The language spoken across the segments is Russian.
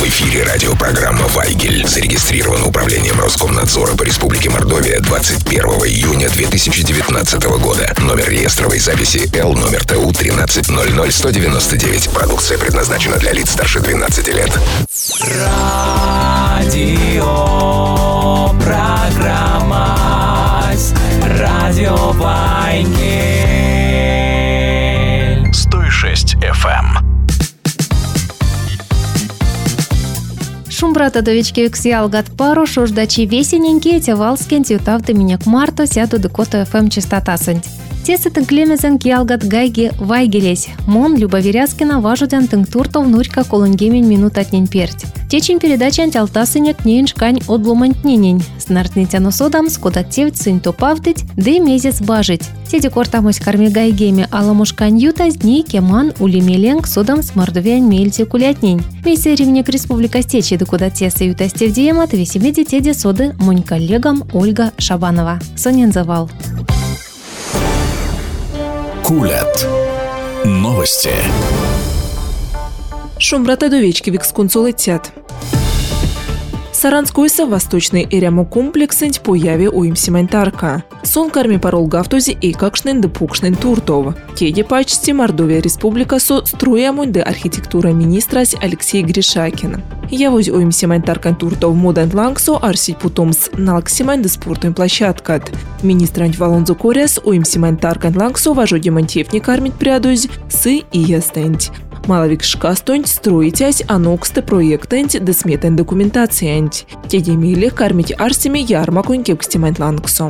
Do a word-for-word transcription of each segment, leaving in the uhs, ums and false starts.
В эфире радиопрограмма «Вайгель». Зарегистрирована управлением Роскомнадзора по Республике Мордовия двадцать первого июня две тысячи девятнадцатого года. Номер реестровой записи Л, номер Т У тринадцать ноль ноль сто девяносто девять. Продукция предназначена для лиц старше двенадцати лет. Радио программа Радио Вайгель сто шесть эф эм. Шумбрата довечки ксиалгат пару шождачи весененькие тевалскен тютавты миняк марто сяду декото эф эм частотасынь. Тесытын клемезен киалгат гайги вайгелесь. Мон Любовиряскина важудян тынктурто внурька колынгемень минут отнень перть. Течень передачан тялтасынек нейн шкань отблумантненень. Снартнитяну содам скодаттевать сынь топавдыть, да и месяц бажить. Теди кортамось карми гайгеме аламушкань юта дней кеман улимеленг содам с мордовян мельте кулятнень. Весь ревник республика стечи да куда теса юта стевдиемат весемеди теди соды мунь коллегам Ольга Шабанова. Сонен завал. Кулят. Новости. Шумбрата довечки викскунцу летят. Саранскойса восточный эряму комплексент появи уимсиментарка. Сон карми парол гафтози и какшнен да пукшнен туртов. Теди почти Мордовия республика со строямунь да архитектура министрась Алексей Гришакин. Явоз уимсиментаркан туртов моден лангсо арсить путомс налксимань да спортуем площадкат. Министранч Валонзо Коряс уимсиментаркан лангсо важодиман техник армить прядуз сы и ястенть. Маловик шкастонь строитясь аноксты проектенть да сметен документациенть. Теди мили кармить арсими ярмаконь кепкстимент лангсо.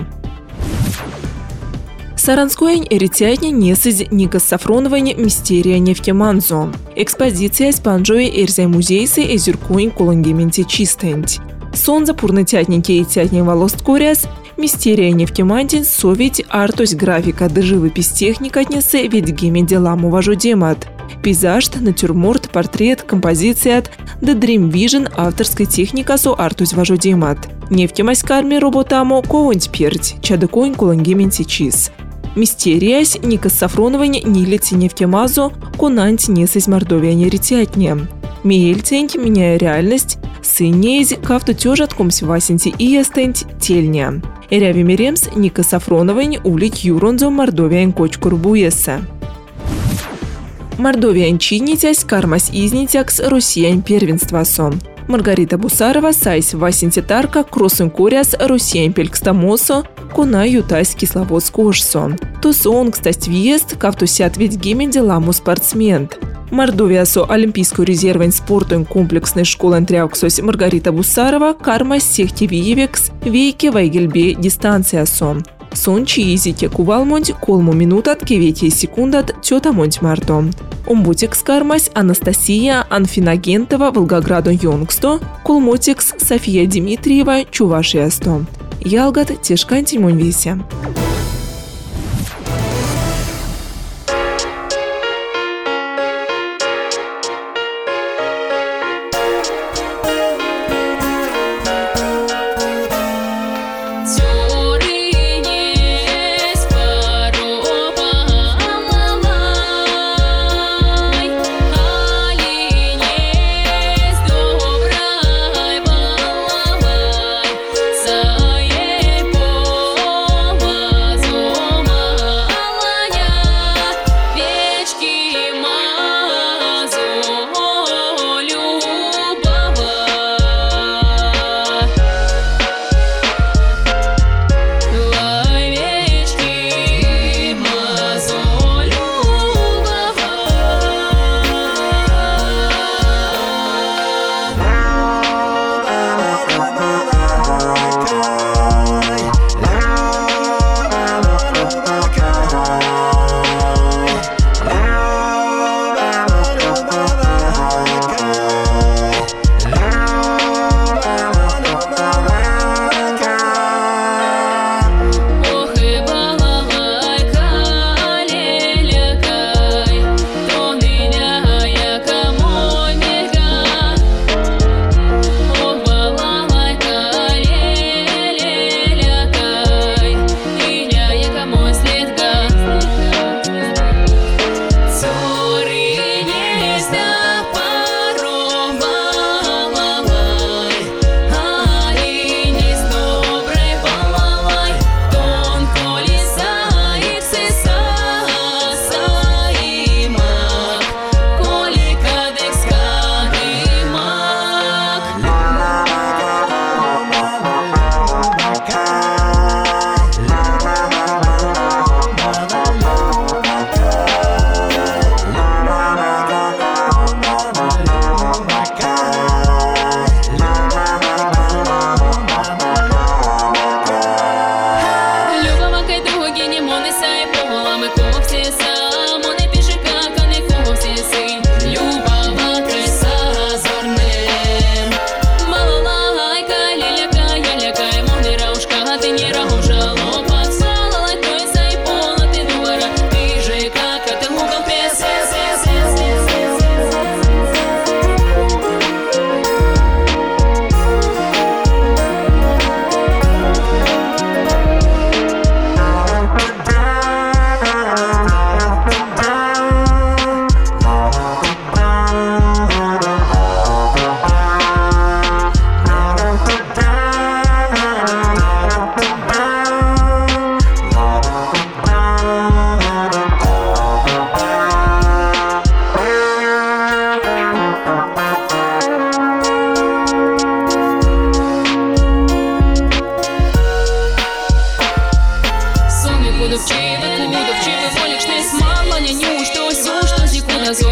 Саранскоень эритятни несыз Никас Сафроновань мистерия нефтеманзо. Экспозиция с панжой эрзай музейсы эзюркоень колонгементе чистенть. Сон запурнытятники и тятни волост коряс, мистерия нефтемантин совить артось графика да живопись техника отнесе ведь геменде ламу важудемат. Пейзаж, натюрморт, портрет, композиция да Dream Vision авторской техника со артось важудемат. Нефтемась карми роботамо ковонь перть, чадыконь колонгементе чиз. Мистериясь Никас Сафроновань нилити нефтемазо конанти несыз Мордовия неритятне. Миельтенть, меняя реальность, сыннейз кавто тёжат комсь васенти и ястенть тельня. Эряви меремс Никас Сафроновань улить юронзо Мордовиян кочку рубуеса. Мордовиян чинитясь кармась изнитякс Россиян первенства сон. Маргарита Бусарова сайс васентитарка кросын коряс Россиян пелькстамосо кона ютась Кисловодск ошсо. Тусон, кстати, въезд, кавтусят ведь геменде ламу спортсмен. Мордовия со олимпийскую резервень спорту комплексной школы тряуксось Маргарита Бусарова карма сехти виевекс вейке вайгельбе дистанция сон. Сон чиизите кувалмонть колму минутат кевети секундат тетамонть марто. Омбутекс кармась Анастасия Анфинагентова Волгограду Йонгсто, колмотекс София Дмитриева Чувашиасто. Ялгат тешканти мунвесе.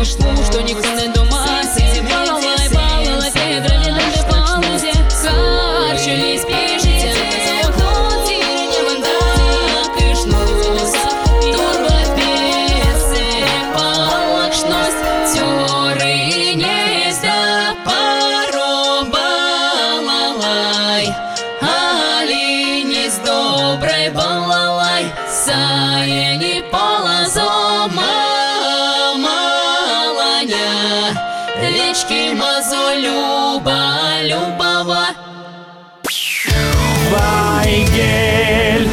кышу, что никто не дома. Сиди балалай, балалай, педро, не дай палузе. Харчу не спешите, заход тире не манда. Кышнус, турба песе, палакшность, тёры не изда паро балалай. Али не с доброй балалай, сая не полазо маланя. Речки мазо люба, любова. Вайгель.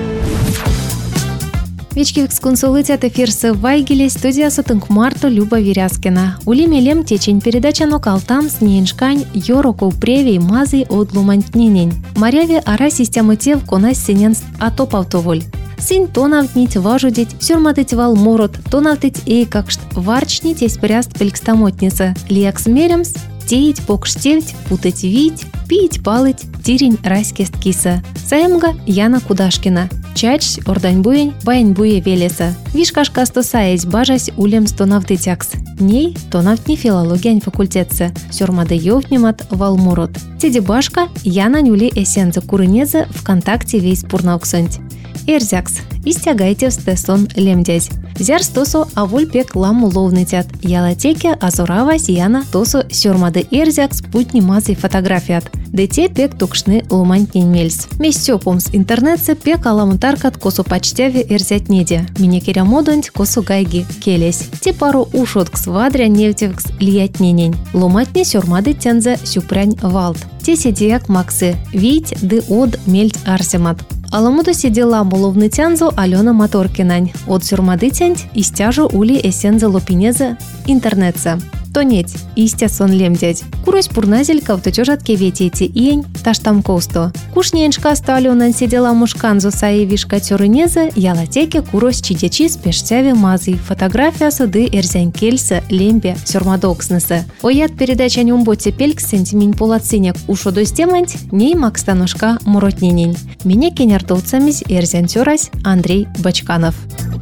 Вечкивикс консулитет эфирсы Вайгеле, студиясы тынк Марто Люба Веряскина. Улимелем течень передача нокалтам с нейншкань Йороку преви мази от лумантнинень. Маряви ара система тев конась синенст атопавтоволь. Син тонавтнить важудить, сюрматыть вал морот, тонавтыть эй какшт варчнить еспряст пелькстамотница. Лиакс меремс, теять покштельть, путать вить, пить палыть, тирень райскест киса. Саемга Яна Кудашкина. Чач орданьбуень баяньбуе велеса. Вишкашка стосаять бажась улем стонавтытякс. Ней тонавтни филологиян факультетса. Сюрмады ёвтнимат валмурот. Теди башка Яна нюли эсенза курынеза ВКонтакте весь пурнауксонть. Эрзякс, истягайте в стесон лемдязь. Зяр стосо аволь пек ламу ловнытят. Ялатеке азурава сияна тосо сюрмады эрзякс путни мазы фотографият. Дете пек тукшны ломантнень мельс. Местё помс интернетсе пек аламутаркат косу почтяви эрзят неде. Минекеря модонть косу гайги келес. Те пару ушоткс вадря невтевкс лиятненень. Ломатни сюрмады тензе сюпрянь валт. Те сидеяк максы. Вить ды од мельт арсемат. Аламуду сидела муловны тянзу Алена Моторкинань. От сюрмады тянть истяжу ули эсенза лопинеза интернетса. Тонеть, истя сон лемдять. Курось пурназель кавтучожат кеветети иень таштам косто. Кушнееншка сталюнан сидела мушканзу саи вишка тёрынеза, ялатеке курось чидячи спештяве мазы. Фотография суды эрзянь кельса лембе сюрмадокснеса. Оят передача нюмботе пельк сентимень полацинек ушодостеманть, ней макстанушка муротненень. Меня кенертовцамись эрзянь тёрась Андрей Бачканов.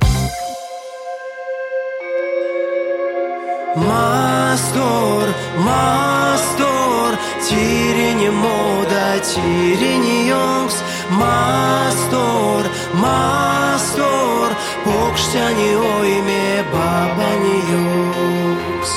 Мастор, мастор, тирени мода, тирени йонкс. Мастор, мастор, покштяни ойме бабани йонкс.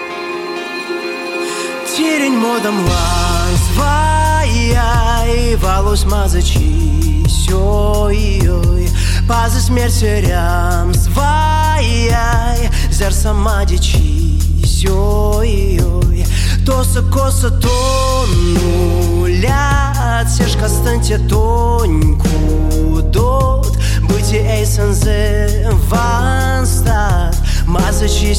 Тирень модам ланс, вай-яй, валус мазачи, сёй-йой. Пазы смерти рямс, вай-яй, зер самадичи, сёй-йой. Тоса коса тонулят, сешка станьте тоньку дот. Быти эйсензе ванстат, мазачи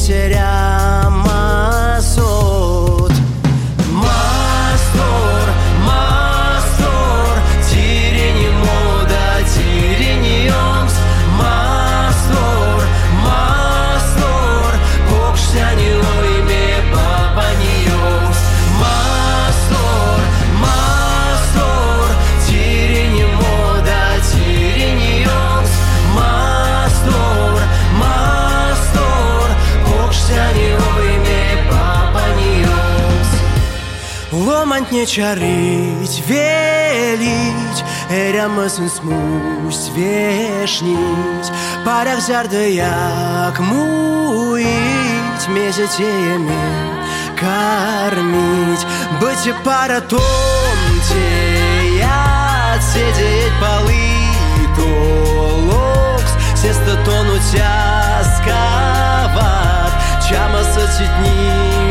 серямасот. Мастор, мастор, тирени мода, тирени йонкс. Мастор, мастор, покштяни ойме бабани йонкс. Мастор, мастор, тирени мода, тирени йонкс. Мастор, мастор, покштяни ойме бабани йонкс. Ломant не чарить, велить, эрямысын смусь вешнить. Парях зярды як муить, мезетеями кормить. Быть и пара томте, я сидеть полы толокс. Сесто тонуть асковат, чама сотитни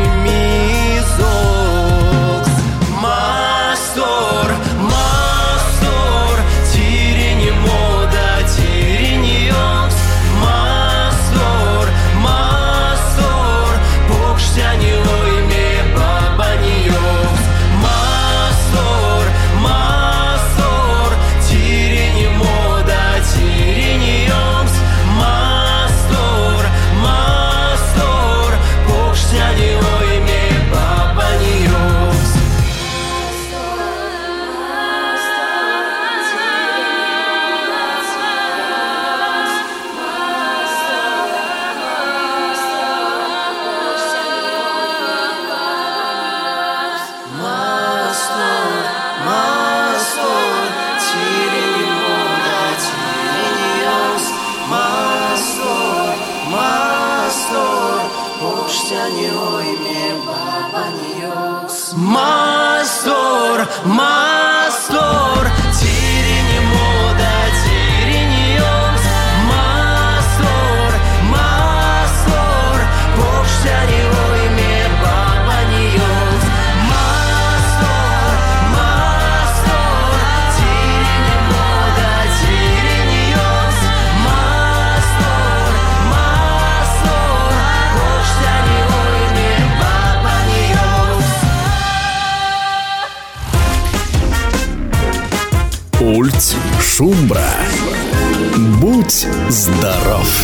мизокс. Мастор, мастор, тирени мода, тирени йонкс. Мастор, мастор, покштяни ойме бабани йонкс. Мастор, мастор, тирени мода, тирени йонкс. Мастор, мастор, покштяни ойме. Мастор, мастор, тирени мода, тирени йомс. Мастор, мастор, почтани ойме баба не йомс. Мастор, мастор, тирени мода, тирени йомс. Мастор, мастор, почтани ойме баба не йомс. Ульт Шумбра. Будь здоров.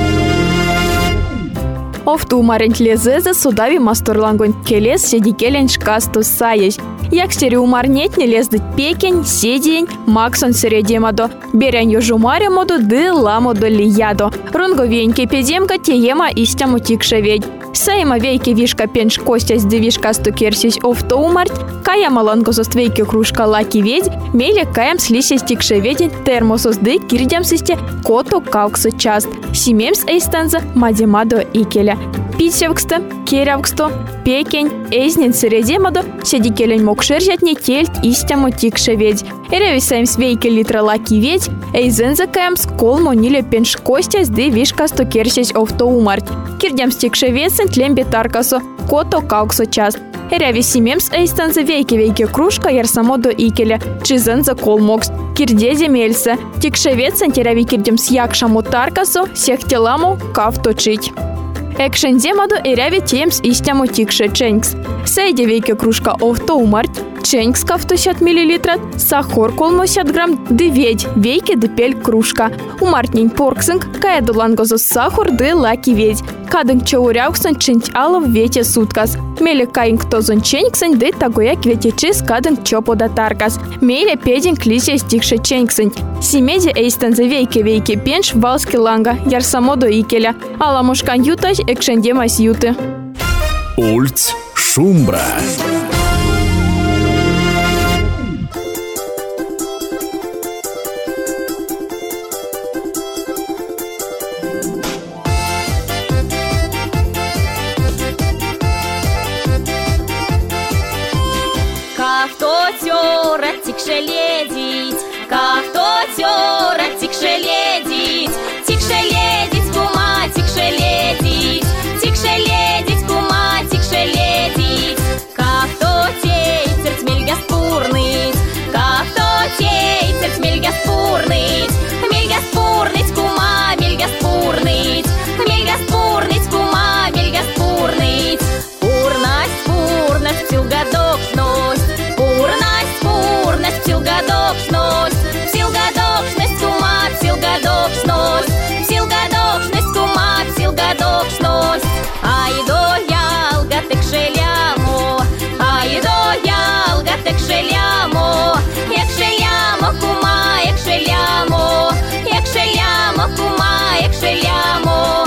Офту умарент лезезе судави масторлангон келес седикелен шкасту саясь. Якстери умарнетне лездыть пекень, седень, максон середемадо. Берен южумаре моду ды ламодо лиядо. Рунго веньке педемка теема истяму тикшеведь. Сайма вейке вишка пенш костясь ды вишка стукерсись офто умарт. Кая малангосост вейке кружка лаки ведь. Меле каям слисись тикшеведень термосос ды кирдямсисте кото калксы част. Симемс эйстанза мадемадо икеля. Питсевксты, керявксто, пекень, эйзнен середемадо седикелень мокшержатне тельт истяму тикшеведь. Эревисаем свейке литра лаки ведь. Эйзенза каямс колмо ниле пенш костясь ды вишка стукерсись офто умарт. Кирдямс тикшеведсен тлембе таркасо кото калксо част. Эряви симемс эйстанза вейке-вейке кружка ярсамодо икеля, чизенза колмокс. Кирдезе мельсе, тикшеведсен теряви кирдемс якшаму таркасо, сехтеламу кавточить. Экшенземаду эряви темс истяму тикше ченкс. Сейде вейке кружка офто умарт, ченкс кавтосят миллилитрат, сахар колмосят грамм, ды ведь, вейке дыпель кружка. Умартнень порксинг, кая дулангозо сахар ды лаки ведь. Кадынг чауряуксан ченч алов вете суткас. Меле каинг тозон ченксен ды тагояк вете чиз кадынг чопода таркас. Меле пединг лисия стикше ченксен. Симезе эйстанзе вейке-вейке пенш валски ланга, ярсамодо икеля. Аламушкан юташ экшендемас юты. Ульт Шумбра. Кавто тёра тикшеледить, кавто тёра тикшеледить, тикшеледить кума тикшеледить, тикшеледить кума тикшеледить. Кавто тейцер тмельга спурныть, кавто тейцер тмельга спурныть, мельга спурныть кума мельга спурныть, мельга спурныть кума мельга спурныть. Пурность пурность пилгадокшность, пурность пурность пилгадокшность, пилгадокшность кума пилгадокшность, пилгадокшность кума пилгадокшность. Айдо ялга текшелямо, айдо ялга текшелямо, якшелямо кума якшелямо, якшелямо кума якшелямо.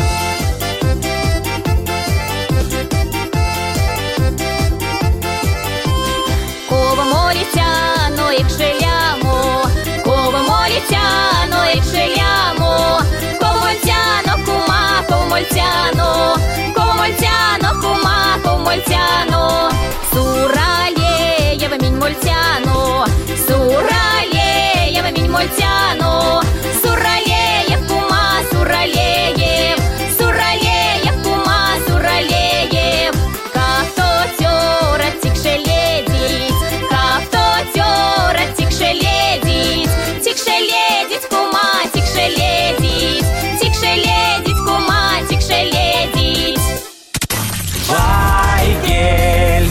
Кова морітяно, якшелямо, кова морітяно, якшелямо, комольтяно, кума, комольтяно, комольтяно, кума, комольтяно. Суралеєва мінь мольтяно, суралеєва мінь мольтяно, суралеєв кума, суралеєв, суралеєв кума, суралеєв. Кавто тьора тікшеледіть, кавто тьора тікшеледіть, тікшеледіть кума, тікшеледіть, тікшеледіть кума, тікшеледіть. Вайгель.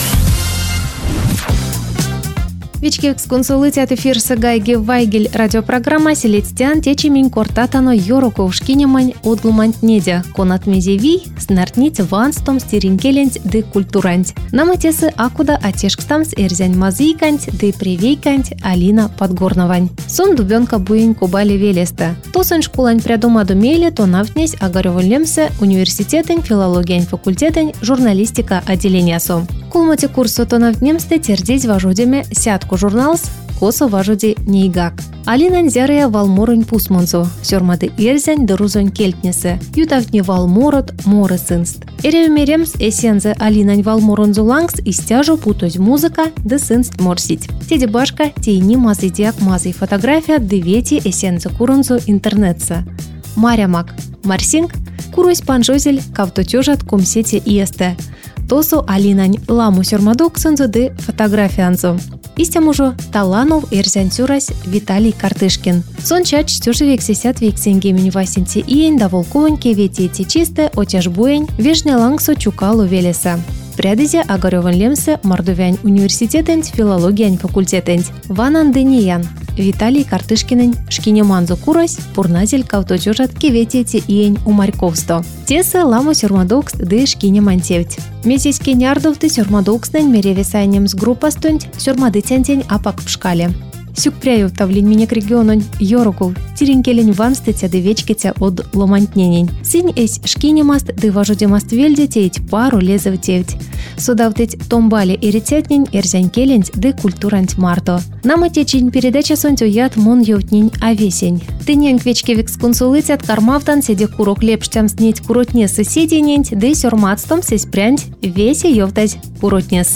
Вичкекс консулитят эфирсы гайги вайгель радиопрограмма селецтян течемень кортатано йороковшкинемань отглумант недя, конат мезеви, снартнить ванстом стеринкеленць ды культуранць. Наматесы акуда атешкстамс эрзянь мазыйканць ды привейканць Алина Подгорновань. Сон дубенка буень кубали велеста. Тосын школань прядумаду меле, то навтнесь агарёволемсе университетень, филологиянь факультетень, журналистика отделения сом. Кулмати курсу то навтнемсте тердеть важудеме сятку журналс, косо важуди нейгак. Алинан зярая валморын пусмонзо, сёрмады эрзянь дырузонь кельтнесе, ютавтне валморот моры сынст. Эревмеремс эсензе Алинань валморонзо лангс истяжу путозь музыка да сынст морсить. Теди башка тейни мазы диак мазы фотография девети эсензе куронзо интернетса. Марямак, Марсинг, курось панжозель кавтотёжат комсете иесте. Тосо Алинань ламу сёрмадок сынзо де фотографианзо. Истямужо таланов эрзянцюрась Виталий Картышкин. Сон чач стёжи вексесят вексенгемень васенте иень да волковань кевети эти чисте отяжбуень вежне лангсо чукалу велеса. Прядызе агарёван лемсе Мордовянь университетэнть филологиянь факультетэнть. Ванан Дениян. Виталий Картышкинын шкинеманзо курась пурназель кавточожат кеветети иень умарьковсто. Тесе ламо сёрмадокс де шкинемантевть. Месяцке нярдовты сёрмадокснэнь меревесайнемс группастонть сёрмадыцянтень апак в шкале. Сюкпряю тавлин минек региононь йорокул, тиренкелень ванстетя де вечкетя от ломантненень. Синь эсь шкинемаст де важудемаст вельдетеять пару лезовтевть. Судавтеть томбали и рецятнень эрзянькелень де культурант марто. Нам отечень передача сонтю яд мон йотнень авесень. Тынень квечке вексконсулыцят кармавтан седе курок лепштям снеть куротне соседенень, де сёрматстом сесь прянть весе йовтать куротнес.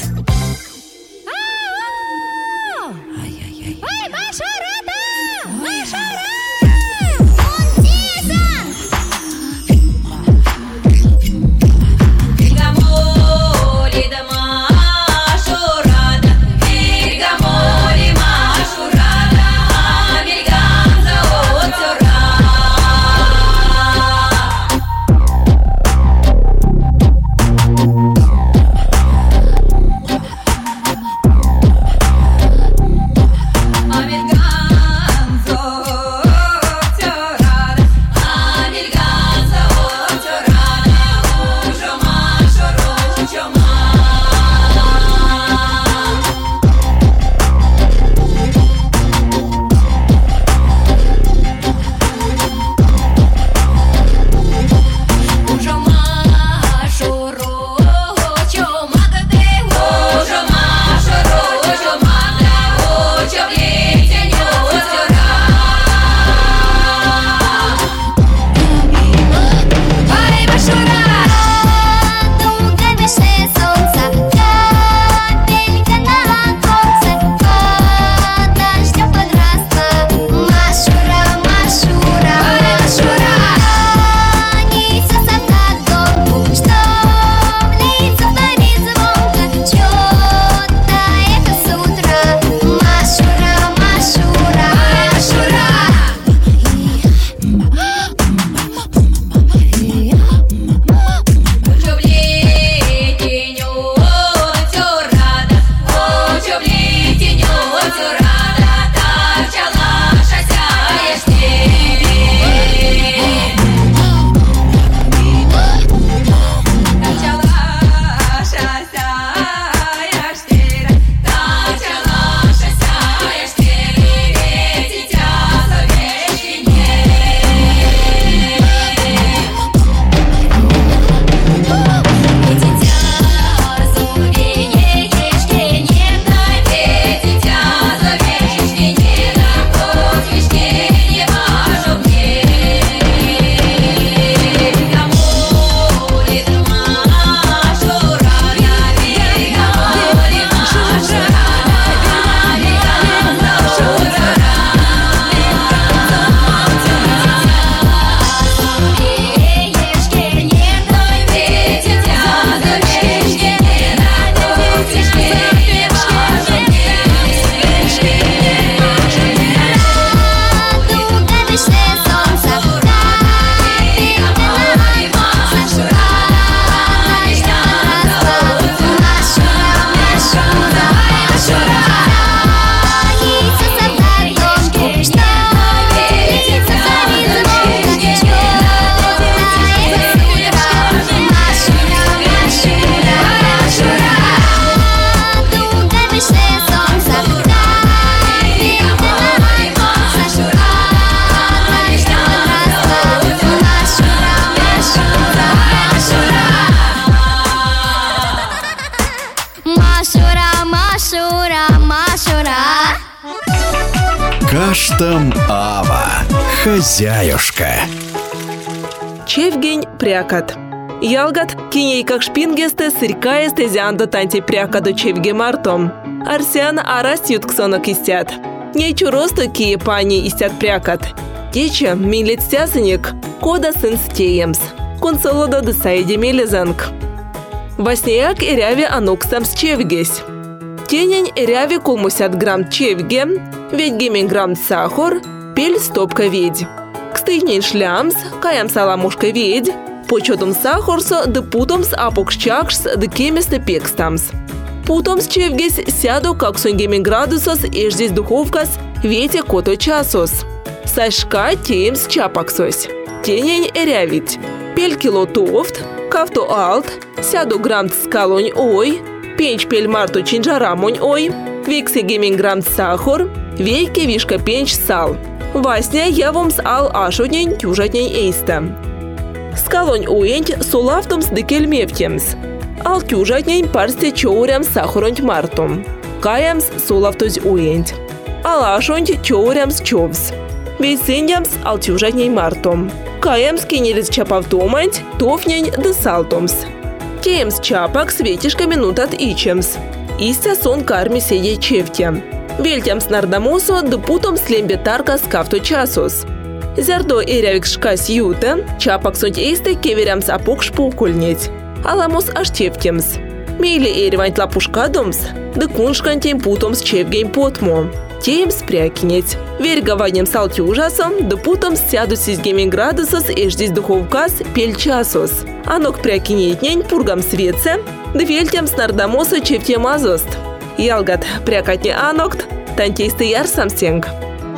Каштам Ава. Хозяюшка. Чевгень прякат. Ялгат киней как шпингесте сырькаесте зянда танти прякаду чевге мартом. Арсян арас ютксонок истят. Нечу росту кие пани истят прякат. Тече милит стясаник, кода сын стеемс. Консолода десайди мелезанг. Васнеяк и ряви ануксам с чевгесь. Тенень и ряви кулмусят грамм чевге, ведь гемень грамм сахар, пель стопка ведь. Кстыхнень шлямс, каям саламушка ведь, почетом сахарсо, да путомс апокшчакшс, да кеместе пекстамс. Путомс чевгесь сяду, как сон гемень градусос, и здесь духовкас, вете кото часос. Сашка теемс чапаксось. Тенень и рявить. Пель кило тофт, кавто алт, сяду грамм скалонь ой, пенч пель марту чинджарамонь ой, виксе гемень грамм сахар, вейке вишка пенч сал. Васня явомс ал ашотнень тюжатнень эйста. Скалонь уенть сулавтомс декель мевтемс. Ал тюжатнень парсте чоурям сахаронь мартом. Каямс сулавтоз уенть. Ал ашонь чоурямс човс. Вейсендямс ал тюжатнень мартом. Каямс кинелис чапавтоманть, тофнень да салтомс. Теемс чапак светишка минутат ичемс. Истя сон карми седе чевтя. Вельтямс нардамосо да путом слембе тарка скафто часос. Зярдо эрявик шкас юта, чапак сонть эйсте кеверямс апок шпукульнеть. Аламос аш чевтемс. Мейли эреванть лапушкадомс, да куншкантем путомс чевгень потмо. Теемс прякинеть. Вергаванем салти ужасом, да путом сяду сизгемень градусос и ждись духовкас пель часос. Анок прякинетнень пургам светце, да вельтям с нардамоса чевтем азост. Ялгат прякатне анокт, тантейсты яр самсенг.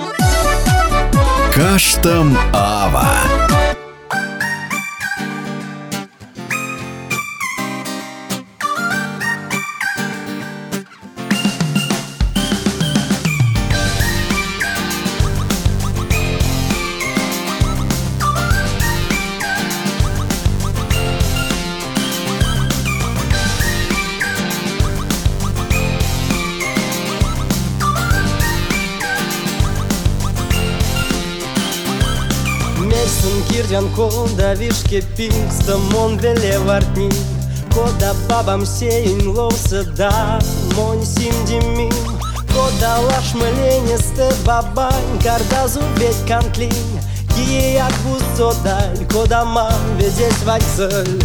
Каштам Ава. Кирдян кода вишке пингста мон веле вартни, кода бабам сеин лоуса да монь симдимим, кода лаш мленесте бабань кардазу ведь кантлин, кие як бусодаль, кода мам ведесь вальцель.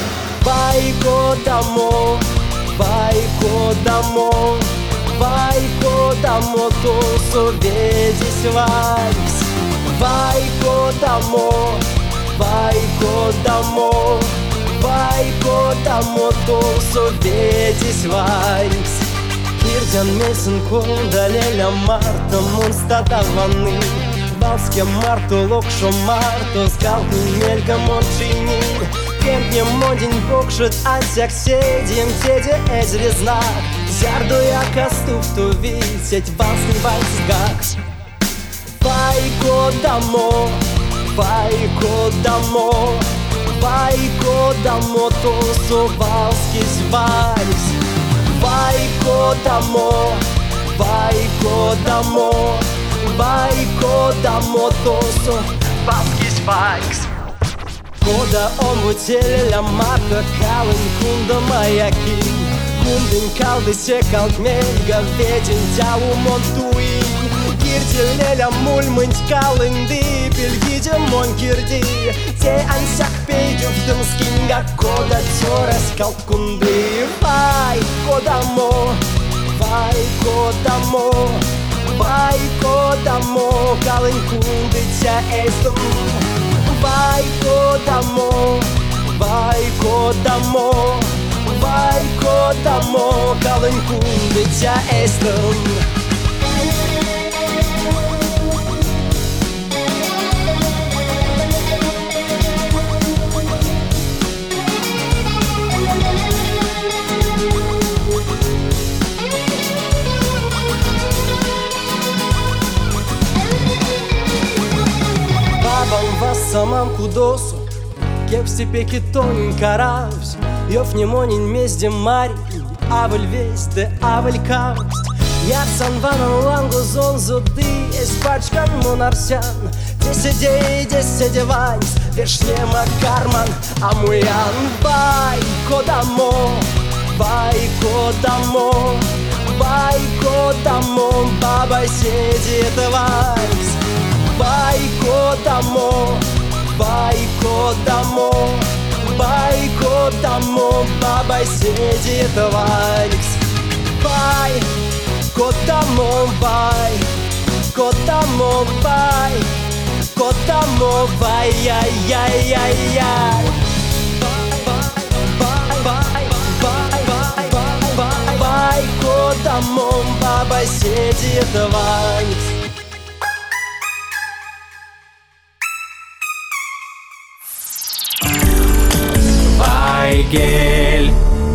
Вай кода мо, вай кода мо, вай кода мо то соведись вальс. Vai kodamo, vai kodamo, vai kodamo, to sovedis vaiks. Kirjan mesen koda leля марта монстата ванны. Балске марто локшо марто скалку мелька мончини. Кемпне модин покшет асяк седим теде эзре знак. Зярду я каступ то висеть балский вальсгакс. Vai kodamo, vai kodamo, vai kodamo, to sovalski zvajs. Vai kodamo, vai kodamo, vai kodamo, to sovalski zvajs. Koda on vuteля marta kalin kunda mаяки. Kundin kaldi se kalt melga vedin tjavu montui. Kirtilelä mulmint kalindi, pilgide mon kirdi. Te ansak peidjuftum skinga koda tjores kalkundi. Vai kodamo, vai kodamo, vai kodamo, kalin kundi tja eistum. Vai kodamo, vai kodamo, vai kodamo, kalin kundi tja eistum. Самам кудосу, кеп в степе китонин каравсь, Йов не монин мездем мари, авель весть, де авель кавсть. Ярсан ванан лангу зон зуды испачкан монарсян. Десидей, деседеванс, вишнема карман, амуян. Байко дамо, байко дамо, байко дамо, баба сидит вальс. Байко дамо, байко дамо, байко дамо, баба сидит вальс. Байко дамо, байко дамо, байко дамо, бай-яй-яй-яй-яй. Байко дамо, баба сидит вальс. Вайгель.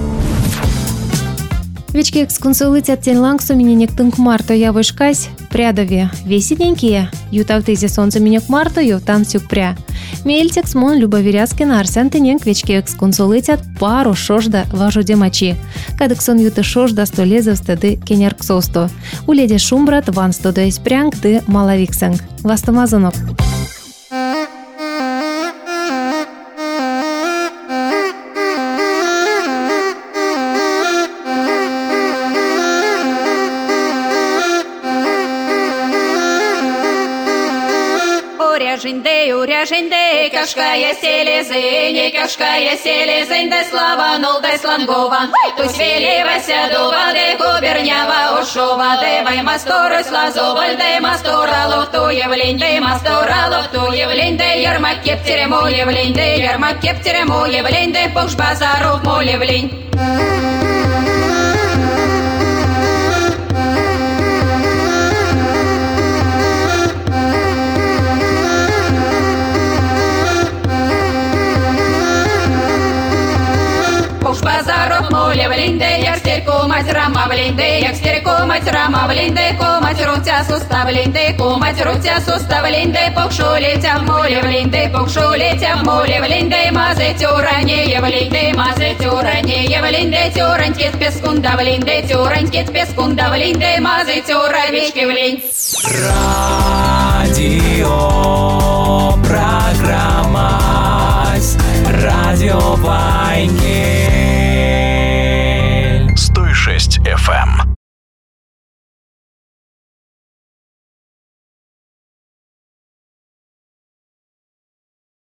Вечки эксконсулыцят тен лангсу миненек тынк марто явышкась прядове весененькие, ютавтызе солнце минек марто ювтан сюк пря. Мельтекс мон Любоверяскина Арсен тененк вечки эксконсулыцят пару шожда важуде мачи. Кадыксон юты шожда сто лезов стады кенерк состо. Уледе шумбрат ван сто до испрянг ты малавиксанг. Вастамазонок. Уряжинде, уряжинде, кашкая селезень, кашкая селезень, дай слава, нол, дай слангован. Туй свелевася дува, де губернява ушова, де вай масторы слазоваль, де масторалов ту явлень, де масторалов ту явлень, де ярмак кептере мо явлень, де ярмак кептере мо явлень, де пуш базаров мо явлень. Базаров моля блинде, як стерку мать рама блинде, як стерку мать рама блинде, комать рутя сустав блинде, комать рутя сустав блинде, покшулетя моля блинде, покшулетя моля блинде, мазе тюране блинде, мазе тюране блинде, тюранькет пескунда блинде, тюранькет пескунда блинде, мазе тюравички блин. Радио.